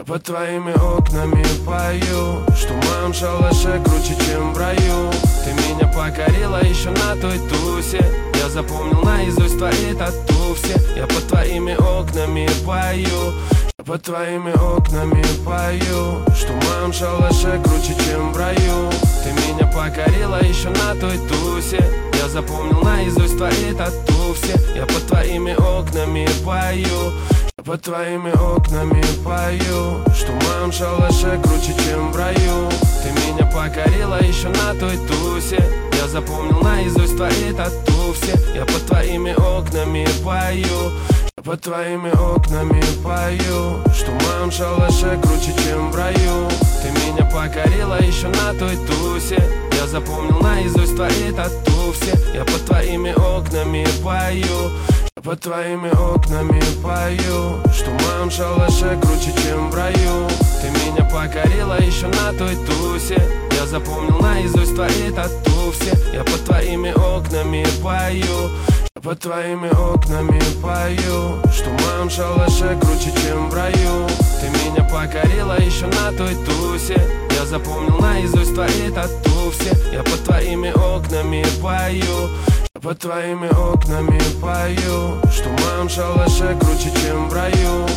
Под твоими окнами пою, что в моем шалаше круче, чем в раю. Ты меня покорила еще на той тусе. Я запомнил наизусть твои тату все. Я под твоими окнами пою, под твоими окнами пою, что в моем шалаше круче, чем в раю. Ты меня покорила еще на той тусе. Я запомнил наизусть твои тату все. Я под твоими окнами пою, под твоими окнами пою, что в моем шалаше круче, чем в раю. Ты меня покорила еще на той тусе. Я запомнил наизусть твои тату все. Я под твоими окнами пою, под твоими окнами пою, что в моем шалаше круче, чем в раю. Ты меня покорила еще на той тусе. Я запомнил наизусть твои тату все. Я под твоими окнами пою, под твоими окнами пою, что в моем шалаше круче, чем в раю. Ты меня покорила еще на той тусе. Я запомнил наизусть твои тату все. Я под твоими окнами пою, под твоими окнами пою, что в моем шалаше круче, чем в раю. Ты меня покорила еще на той тусе. Я запомнил наизусть твои тату все. Я под твоими окнами пою, под твоими окнами пою, что в моем шалаше круче, чем в раю.